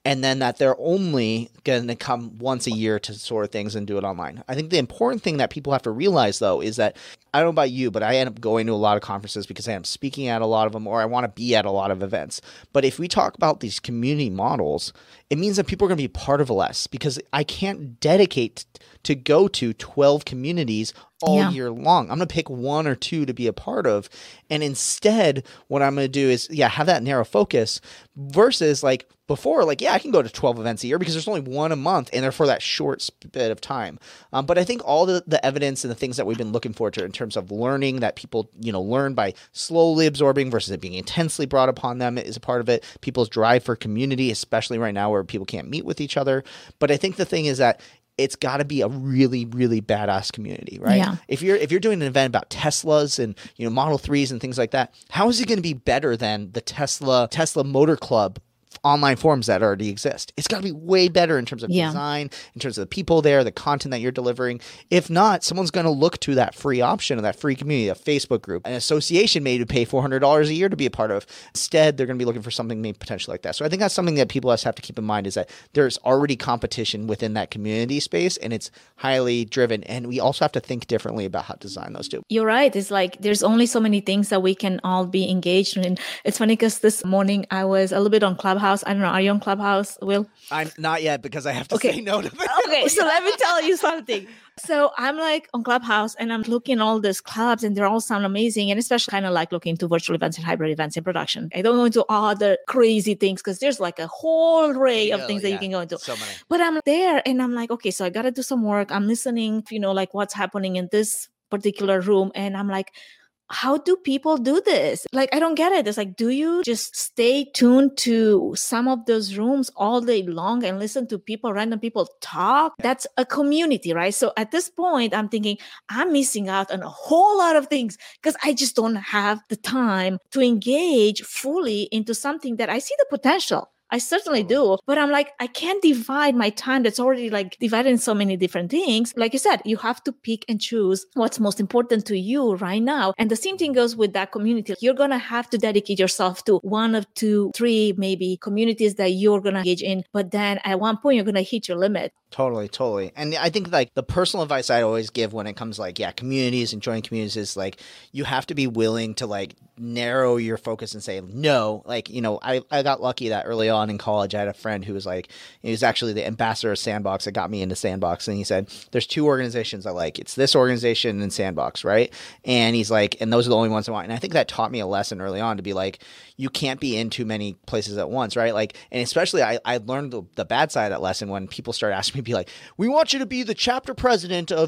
and then that they're only going to come once a year to sort of things and do it online. I think the important thing that people have to realize, though, is that I don't know about you, but I end up going to a lot of conferences because I am speaking at a lot of them, or I want to be at a lot of events. But if we talk about these community models, it means that people are going to be part of less, because I can't dedicate to go to 12 communities all year long. I'm going to pick one or two to be a part of. And instead, what I'm going to do is, have that narrow focus versus like before, like, I can go to 12 events a year because there's only one a month and they're for that short bit of time. But I think all the evidence and the things that we've been looking forward to in terms of learning that people, learn by slowly absorbing versus it being intensely brought upon them is a part of it. People's drive for community, especially right now where people can't meet with each other. But I think the thing is that it's got to be a really, really badass community, right? Yeah. If you're doing an event about Teslas and Model 3s and things like that, how is it going to be better than the Tesla Motor Club online forums that already exist? It's got to be way better in terms of design, in terms of the people there, the content that you're delivering. If not, someone's going to look to that free option of that free community, a Facebook group, an association maybe to pay $400 a year to be a part of. Instead, they're going to be looking for something maybe potentially like that. So I think that's something that people have to keep in mind, is that there's already competition within that community space and it's highly driven. And we also have to think differently about how to design those two. You're right. It's like there's only so many things that we can all be engaged in. It's funny because this morning I was a little bit on Clubhouse. I don't know. Are you on Clubhouse, Will? I'm not yet because I have to say no to them. Okay, so let me tell you something. So I'm like on Clubhouse and I'm looking at all these clubs and they all sound amazing. And especially kind of like looking into virtual events and hybrid events in production. I don't go into all the crazy things because there's like a whole array of things that you can go into. So many. But I'm there and I'm like, okay, so I got to do some work. I'm listening, like what's happening in this particular room. And I'm like, how do people do this? Like, I don't get it. It's like, do you just stay tuned to some of those rooms all day long and listen to random people talk? That's a community, right? So at this point, I'm thinking I'm missing out on a whole lot of things because I just don't have the time to engage fully into something that I see the potential. I certainly do. But I'm like, I can't divide my time that's already like divided in so many different things. Like you said, you have to pick and choose what's most important to you right now. And the same thing goes with that community. You're going to have to dedicate yourself to one of two, three, maybe communities that you're going to engage in. But then at one point, you're going to hit your limit. Totally. And I think like the personal advice I always give when it comes like, communities and joining communities is like, you have to be willing to like narrow your focus and say, no, like, I got lucky that early on in college, I had a friend who was like, he was actually the ambassador of Sandbox that got me into Sandbox. And he said, there's two organizations I like. It's this organization and Sandbox, right? And he's like, and those are the only ones I want. And I think that taught me a lesson early on to be like, you can't be in too many places at once, right? Like, and especially I learned the bad side of that lesson when people started asking me to be like, we want you to be the chapter president of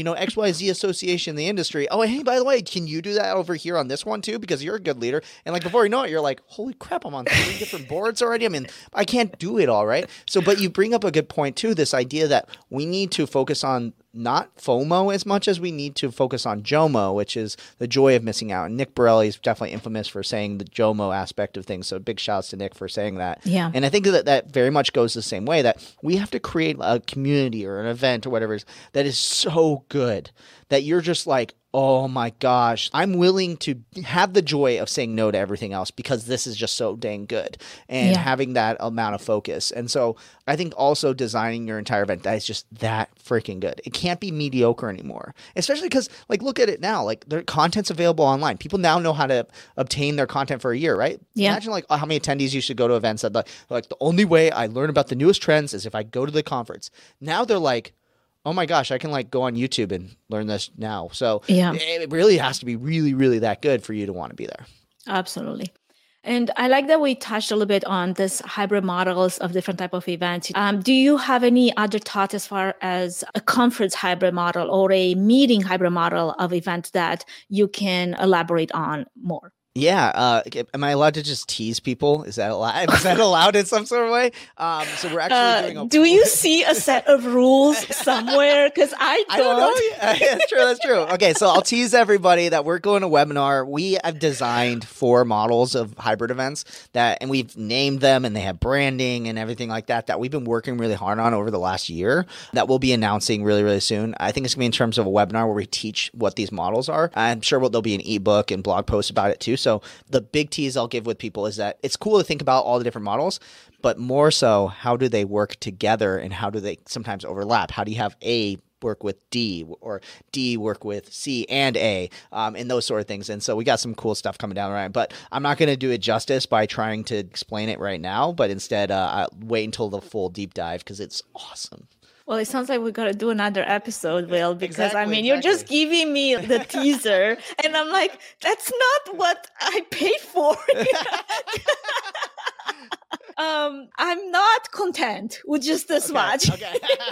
XYZ association in the industry. Oh, hey, by the way, can you do that over here on this one too? Because you're a good leader. And like before you know it, you're like, holy crap, I'm on 3 different boards already. I mean, I can't do it all, right? So, but you bring up a good point too, this idea that we need to focus on not FOMO as much as we need to focus on JOMO, which is the joy of missing out. And Nick Borelli is definitely infamous for saying the JOMO aspect of things. So big shouts to Nick for saying that. Yeah. And I think that very much goes the same way, that we have to create a community or an event or whatever it is that is so good that you're just like, oh my gosh, I'm willing to have the joy of saying no to everything else because this is just so dang good, and having that amount of focus. And so I think also designing your entire event that is just that freaking good. It can't be mediocre anymore, especially because like, look at it now, like their content's available online. People now know how to obtain their content for a year, right? Yeah. Imagine like how many attendees used to go to events that like the only way I learn about the newest trends is if I go to the conference. Now they're like, oh my gosh, I can like go on YouTube and learn this now. So it really has to be really, really that good for you to want to be there. Absolutely. And I like that we touched a little bit on this hybrid models of different type of events. Do you have any other thoughts as far as a conference hybrid model or a meeting hybrid model of event that you can elaborate on more? Yeah. Am I allowed to just tease people? Is that allowed? Is that allowed in some sort of way? So we're actually doing do you see a set of rules somewhere? Because I don't know. Yeah, that's true. Okay, so I'll tease everybody that we're going to webinar. We have designed 4 models of hybrid events and we've named them, and they have branding and everything like that we've been working really hard on over the last year that we'll be announcing really, really soon. I think it's going to be in terms of a webinar where we teach what these models are. I'm sure there'll be an ebook and blog post about it too. So the big tease I'll give with people is that it's cool to think about all the different models, but more so, how do they work together and how do they sometimes overlap? How do you have A work with D or D work with C and A, and those sort of things. And so we got some cool stuff coming down the line, but I'm not going to do it justice by trying to explain it right now, but instead I'll wait until the full deep dive because it's awesome. Well, it sounds like we got to do another episode, Will, because Exactly. you're just giving me the teaser and I'm like, that's not what I paid for. I'm not content with just this much. Okay.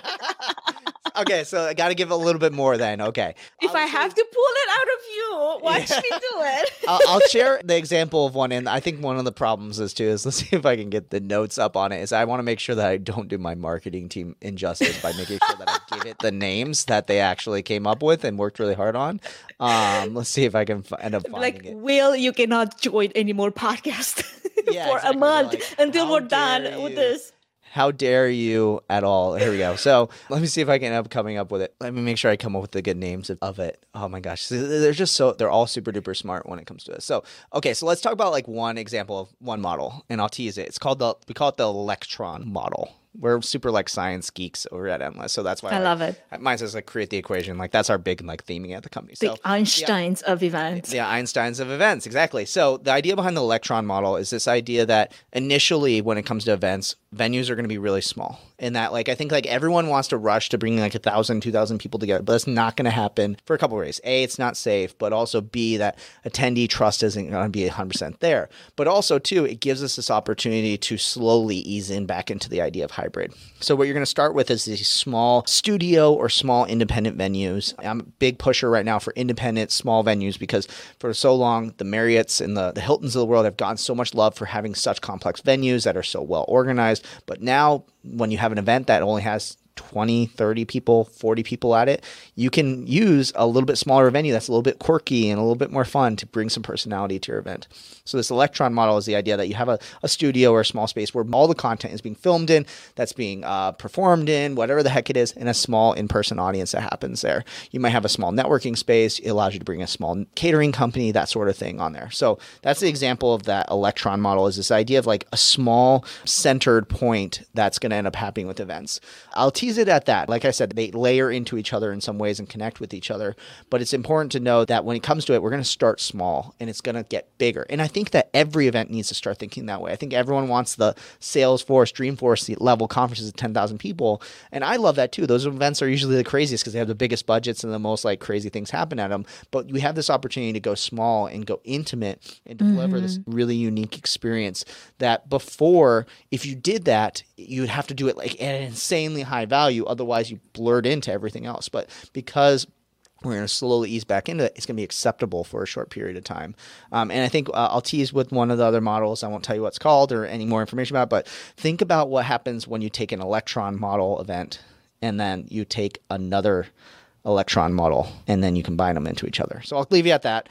Okay, so I got to give a little bit more then. Okay. If I have to pull it out of you, watch me do it. I'll share the example of one, and I think one of the problems is let's see if I can get the notes up on it, is I want to make sure that I don't do my marketing team injustice by making sure that I give it the names that they actually came up with and worked really hard on. Let's see if I can end up finding it. Will, you cannot join any more podcasts for a month until we're done with this. How dare you at all? Here we go. So let me see if I can end up coming up with it. Let me make sure I come up with the good names of it. Oh my gosh. They're all super duper smart when it comes to it. So, okay. So let's talk about like one example of one model and I'll tease it. We call it the Electron model. We're super like science geeks over at Endless. So that's why I love it. Mine says like create the equation. Like that's our big like theming at the company. The Einsteins of events. Yeah, Einsteins of events. Exactly. So the idea behind the Electron model is this idea that initially when it comes to events, venues are going to be really small. And that like, I think like everyone wants to rush to bring like 1,000, 2,000 people together, but it's not going to happen for a couple of reasons. A, it's not safe, but also B, that attendee trust isn't going to be 100% there. But also too, it gives us this opportunity to slowly ease in back into the idea of hybrid. So what you're going to start with is these small studio or small independent venues. I'm a big pusher right now for independent small venues because for so long, the Marriotts and the Hiltons of the world have gotten so much love for having such complex venues that are so well organized. But now when you have an event that only has 20, 30 people, 40 people at it, you can use a little bit smaller venue that's a little bit quirky and a little bit more fun to bring some personality to your event. So this Electron model is the idea that you have a studio or a small space where all the content is being filmed in, that's being performed in, whatever the heck it is, and a small in-person audience that happens there. You might have a small networking space. It allows you to bring a small catering company, that sort of thing on there. So that's the example of that Electron model, is this idea of like a small centered point that's going to end up happening with events. I'll tease it at that. Like I said, they layer into each other in some ways and connect with each other. But it's important to know that when it comes to it, we're going to start small and it's going to get bigger. And I think that every event needs to start thinking that way. I think everyone wants the Salesforce, Dreamforce level conferences of 10,000 people. And I love that too. Those events are usually the craziest because they have the biggest budgets and the most like crazy things happen at them. But we have this opportunity to go small and go intimate and deliver this really unique experience that before, if you did that, you would have to do it like at an insanely high value. Otherwise, you blurred into everything else. But because we're going to slowly ease back into it, it's going to be acceptable for a short period of time. And I think I'll tease with one of the other models. I won't tell you what it's called or any more information about it, but think about what happens when you take an Electron model event and then you take another Electron model and then you combine them into each other. So I'll leave you at that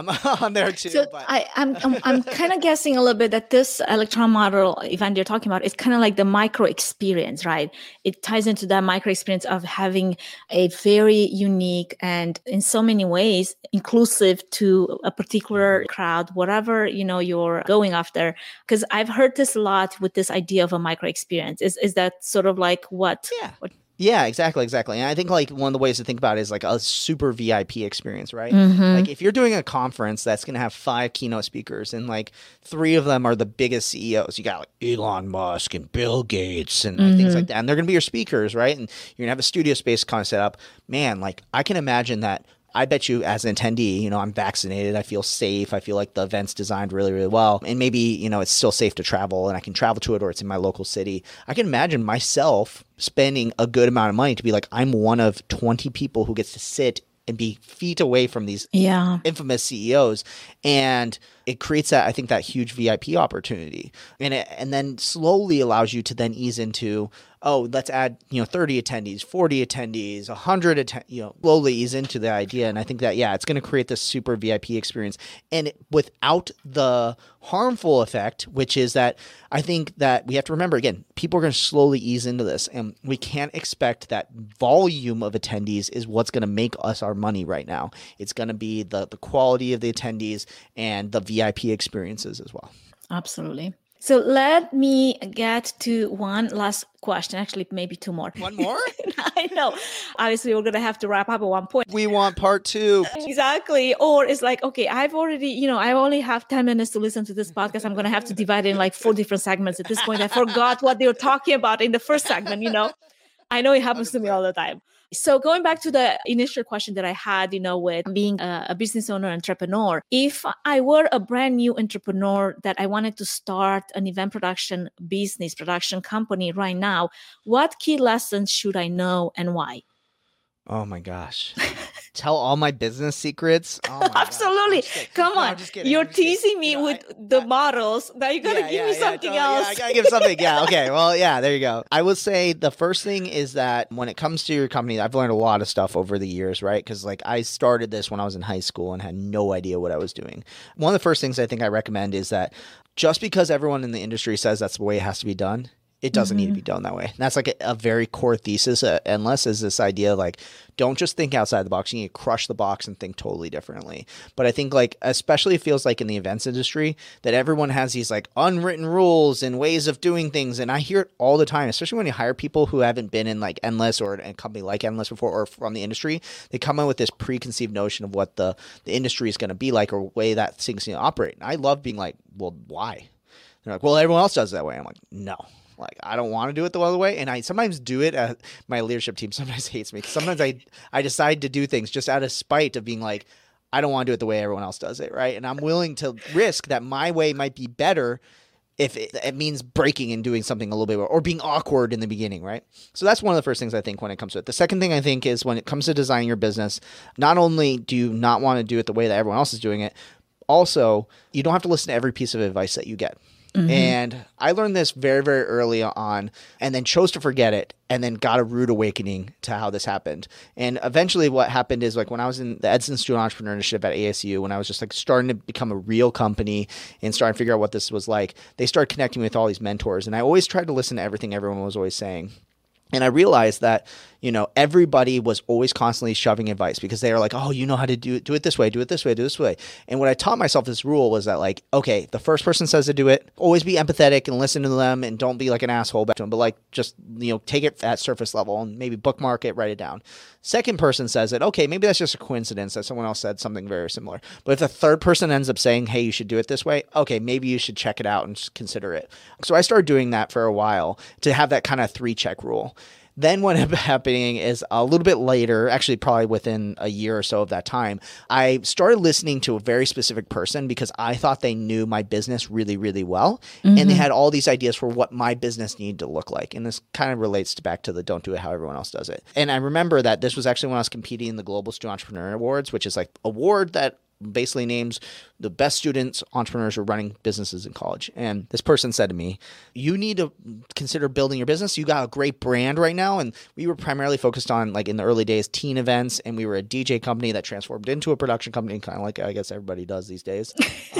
on there too. So but. I'm kind of guessing a little bit that this Electron model event you're talking about is kind of like the micro experience, right? It ties into that micro experience of having a very unique and in so many ways inclusive to a particular crowd, whatever, you're going after. Because I've heard this a lot with this idea of a micro experience. Is that sort of like what? Yeah. Yeah, exactly. And I think like one of the ways to think about it is like a super VIP experience, right? Like if you're doing a conference that's going to have 5 keynote speakers and like 3 of them are the biggest CEOs. You got like Elon Musk and Bill Gates and like, things like that. And they're going to be your speakers, right? And you're going to have a studio space kind of set up. Man, like I can imagine that. I bet you as an attendee, I'm vaccinated. I feel safe. I feel like the event's designed really, really well. And maybe, it's still safe to travel and I can travel to it or it's in my local city. I can imagine myself spending a good amount of money to be like, I'm one of 20 people who gets to sit and be feet away from these infamous CEOs. And it creates that, I think, that huge VIP opportunity. And then slowly allows you to then ease into oh, let's add, 30 attendees, 40 attendees, 100 slowly ease into the idea. And I think that, yeah, it's going to create this super VIP experience. And without the harmful effect, which is that I think that we have to remember, again, people are going to slowly ease into this. And we can't expect that volume of attendees is what's going to make us our money right now. It's going to be the quality of the attendees and the VIP experiences as well. Absolutely. So let me get to one last question, actually maybe two more. One more? I know. Obviously, we're going to have to wrap up at one point. We want part 2. Exactly. Or it's like, okay, I've already, I only have 10 minutes to listen to this podcast. I'm going to have to divide it in like 4 different segments. At this point, I forgot what they were talking about in the first segment, I know it happens to me all the time. So going back to the initial question that I had, with being a business owner, entrepreneur, if I were a brand new entrepreneur that I wanted to start an event production business, production company right now, what key lessons should I know and why? Oh my gosh. Tell all my business secrets? Oh my Absolutely. Come on. You're teasing me with the models. Now you got to give me something else. Yeah, I got to give something. Yeah. Okay. Well, yeah, there you go. I would say the first thing is that when it comes to your company, I've learned a lot of stuff over the years, right? Because I started this when I was in high school and had no idea what I was doing. One of the first things I think I recommend is that just because everyone in the industry says that's the way it has to be done, it doesn't need to be done that way. And that's like a very core thesis at Endless, is this idea don't just think outside the box. You need to crush the box and think totally differently. But I think especially it feels like in the events industry that everyone has these unwritten rules and ways of doing things. And I hear it all the time, especially when you hire people who haven't been in Endless or a company like Endless before or from the industry. They come in with this preconceived notion of what the industry is going to be like or way that things operate. And I love being well, why? They're like, well, everyone else does it that way. I'm like, no. I don't want to do it the other way. And I sometimes do it. My leadership team sometimes hates me. Sometimes I decide to do things just out of spite of being I don't want to do it the way everyone else does it, right? And I'm willing to risk that my way might be better if it means breaking and doing something a little bit more, or being awkward in the beginning, right? So that's one of the first things I think when it comes to it. The second thing I think is when it comes to designing your business, not only do you not want to do it the way that everyone else is doing it, also you don't have to listen to every piece of advice that you get. Mm-hmm. And I learned this very, very early on and then chose to forget it and then got a rude awakening to how this happened. And eventually what happened is when I was in the Edson Student Entrepreneur Initiative at ASU, when I was just starting to become a real company and starting to figure out what this was like, they started connecting me with all these mentors. And I always tried to listen to everything everyone was always saying. And I realized that, everybody was always constantly shoving advice because they were like, oh, you know how to do it this way, do it this way, do it this way. And what I taught myself this rule was that okay, the first person says to do it, always be empathetic and listen to them and don't be like an asshole back to them, but just, take it at surface level and maybe bookmark it, write it down. Second person says it, okay, maybe that's just a coincidence that someone else said something very similar. But if the third person ends up saying, hey, you should do it this way, okay, maybe you should check it out and just consider it. So I started doing that for a while to have that kind of 3-check rule. Then what ended up happening is a little bit later, actually probably within a year or so of that time, I started listening to a very specific person because I thought they knew my business really, really well. Mm-hmm. And they had all these ideas for what my business needed to look like. And this kind of relates back to the don't do it how everyone else does it. And I remember that this was actually when I was competing in the Global Student Entrepreneur Awards, which is award that basically names the best students, entrepreneurs who are running businesses in college. And this person said to me, you need to consider building your business. You got a great brand right now. And we were primarily focused on in the early days, teen events. And we were a DJ company that transformed into a production company, kind of like I guess everybody does these days.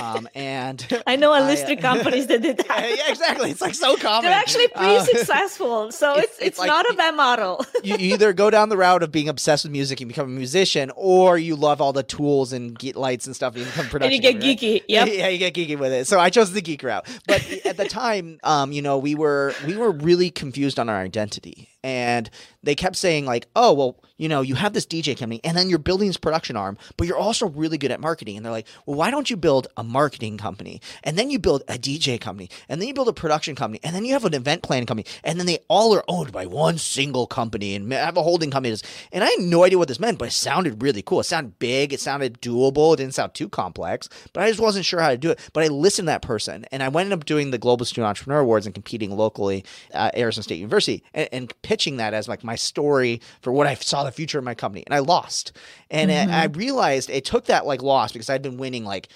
And I know a list of companies that did that. Yeah, exactly. It's so common. They're actually pretty successful. So it's not a bad model. You either go down the route of being obsessed with music and become a musician, or you love all the tools and get lights and stuff and you become production. And you get geeky. Right? Yep. Yeah, you get geeky with it. So I chose the geek route. But at the time, we were really confused on our identity. And they kept saying oh, well, you have this DJ company and then you're building this production arm, but you're also really good at marketing. And they're like, well, why don't you build a marketing company? And then you build a DJ company and then you build a production company and then you have an event planning company. And then they all are owned by one single company and have a holding company. And I had no idea what this meant, but it sounded really cool. It sounded big. It sounded doable. It didn't sound too complex, but I just wasn't sure how to do it. But I listened to that person and I ended up doing the Global Student Entrepreneur Awards and competing locally at Arizona State University and pitching that as my story for what I saw the future of my company. And I lost. And I realized it took that loss because I'd been winning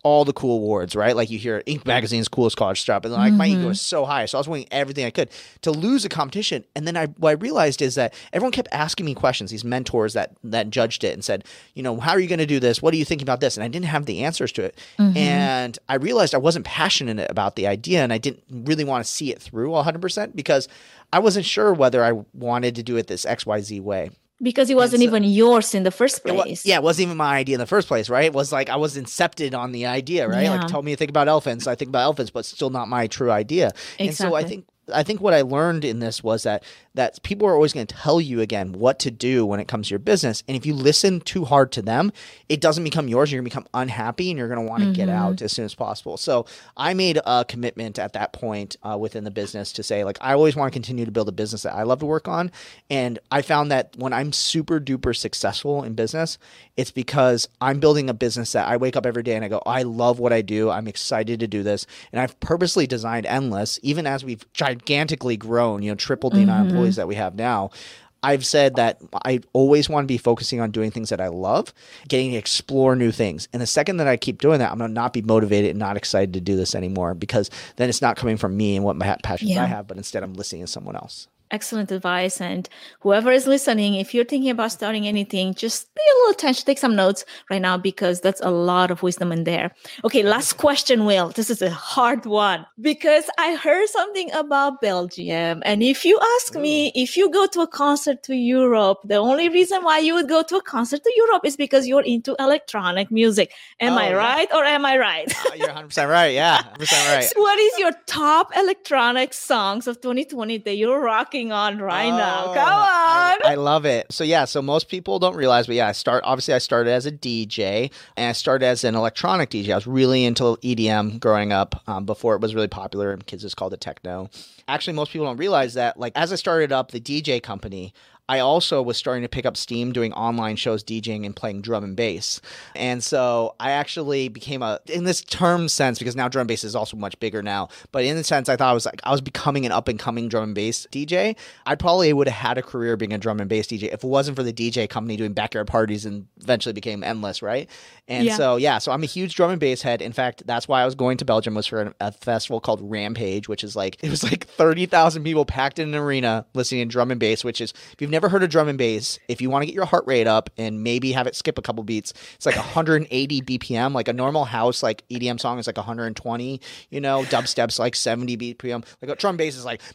all the cool awards, right? Like you hear Inc. Magazine's coolest college startup, and like my ego was so high. So I was winning everything I could to lose a competition. And then what I realized is that everyone kept asking me questions, these mentors that judged it and said, how are you going to do this? What are you thinking about this? And I didn't have the answers to it. And I realized I wasn't passionate about the idea, and I didn't really want to see it through 100% because I wasn't sure whether I wanted to do it this XYZ way. Because it wasn't even yours in the first place. It wasn't even my idea in the first place, right? It was like I was incepted on the idea, right? Like told me to think about elephants. I think about elephants, but still not my true idea. Exactly. And so I think what I learned in this was that people are always going to tell you again what to do when it comes to your business. And if you listen too hard to them, it doesn't become yours. You're going to become unhappy and you're going to want to get out as soon as possible. So I made a commitment at that point within the business to say, like, I always want to continue to build a business that I love to work on. And I found that when I'm super duper successful in business, it's because I'm building a business that I wake up every day and I go, I love what I do. I'm excited to do this. And I've purposely designed Endless, even as we've gigantically grown, tripled the amount of employees that we have now. I've said that I always want to be focusing on doing things that I love, getting to explore new things. And the second that I keep doing that, I'm going to not be motivated and not excited to do this anymore, because then it's not coming from me and what my passions I have, but instead I'm listening to someone else. Excellent advice. And whoever is listening, if you're thinking about starting anything, just pay a little attention, take some notes right now, because that's a lot of wisdom in there. Okay, last question, Will. This is a hard one because I heard something about Belgium. And if you ask me, if you go to a concert to Europe, the only reason why you would go to a concert to Europe is because you're into electronic music. Am I right or am I right? You're 100% right. Yeah, 100% right. So what is your top electronic songs of 2020 that you're rocking on right now? Come on. I love it. So most people don't realize, but I started as a DJ, and I started as an electronic DJ. I was really into EDM growing up before it was really popular, and kids just called it techno. Actually, most people don't realize that, like, as I started up the DJ company, I also was starting to pick up steam doing online shows, DJing and playing drum and bass. And so I actually became in this term sense, because now drum and bass is also much bigger now, but in the sense I thought I was becoming an up and coming drum and bass DJ. I probably would have had a career being a drum and bass DJ if it wasn't for the DJ company doing backyard parties and eventually became Endless, right? And so I'm a huge drum and bass head. In fact, that's why I was going to Belgium, was for a festival called Rampage, which is it was 30,000 people packed in an arena listening to drum and bass, which is, if you've never heard of drum and bass, if you want to get your heart rate up and maybe have it skip a couple beats, it's like 180 BPM. Like a normal house, like EDM song is like 120, dubstep's like 70 BPM. Like a drum and bass is like,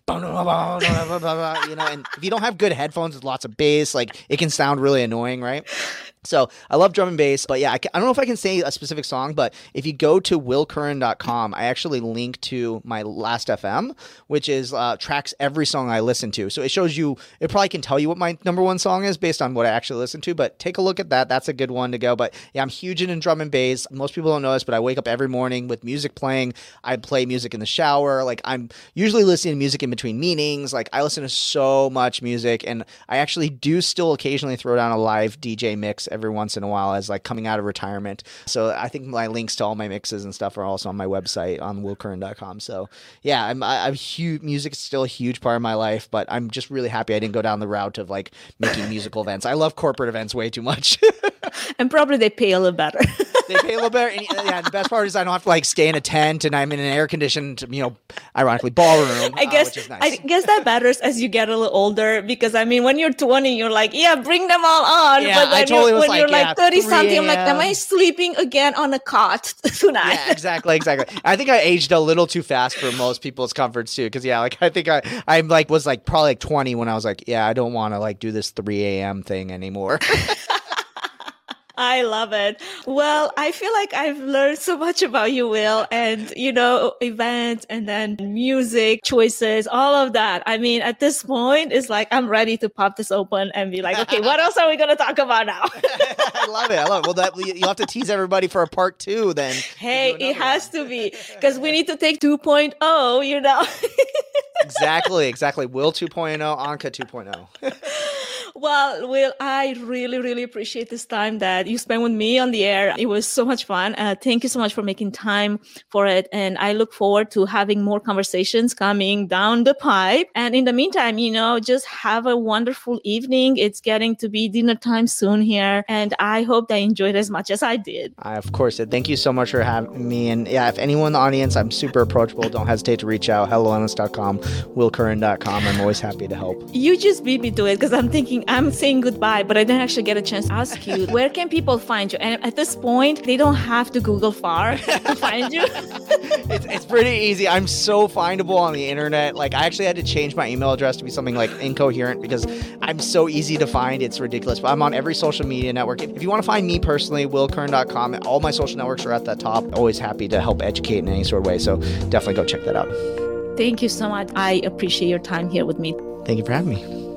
and if you don't have good headphones with lots of bass, like it can sound really annoying, right? So I love drum and bass, but I don't know if I can say a specific song, but if you go to willcurran.com, I actually link to my Last FM, which is tracks every song I listen to. So it shows you, it probably can tell you what my number one song is based on what I actually listen to, but take a look at that. That's a good one to go. But I'm huge into drum and bass. Most people don't know this, but I wake up every morning with music playing. I play music in the shower. Like, I'm usually listening to music in between meetings. Like, I listen to so much music, and I actually do still occasionally throw down a live DJ mix every once in a while as like coming out of retirement. So I think my links to all my mixes and stuff are also on my website on willcurran.com. So I'm huge. Music is still a huge part of my life, but I'm just really happy I didn't go down the route of like making musical events. I love corporate events way too much. And probably they pay a little better. They pay a little better. And the best part is I don't have to like stay in a tent, and I'm in an air conditioned, ironically ballroom. I guess, which is nice. I guess that matters as you get a little older, because when you're 20, you're like, bring them all on. Yeah, but then I totally was when you're like 30 something, I'm like, am I a.m. sleeping again on a cot tonight? Yeah, exactly. I think I aged a little too fast for most people's comforts too. Because I think I was probably 20 when I was like, I don't want to do this 3 a.m. thing anymore. I love it. Well, I feel like I've learned so much about you, Will, and, events and then music choices, all of that. I mean, at this point, it's like, I'm ready to pop this open and be like, okay, what else are we going to talk about now? I love it. Well, you'll have to tease everybody for a part 2 then. Hey, it has to be, because we need to take 2.0, Exactly. Will 2.0, Anka 2.0. Well, Will, I really, really appreciate this time that you spent with me on the air. It was so much fun. Thank you so much for making time for it. And I look forward to having more conversations coming down the pipe. And in the meantime, just have a wonderful evening. It's getting to be dinner time soon here. And I hope they enjoyed as much as I did. I, of course, did. Thank you so much for having me. And yeah, if anyone in the audience, I'm super approachable. Don't hesitate to reach out. HelloEmlis.com, WillCurran.com. I'm always happy to help. You just beat me to it because I'm thinking I'm saying goodbye, but I didn't actually get a chance to ask you, where can people find you? And at this point, they don't have to Google far to find you. It's pretty easy. I'm so findable on the internet. Like, I actually had to change my email address to be something like Incoherent because I'm so easy to find. It's ridiculous. But I'm on every social media network. If you want to find me personally, WillCurran.com. All my social networks are at the top. Always happy to help educate in any sort of way. So definitely go check that out. Thank you so much. I appreciate your time here with me. Thank you for having me.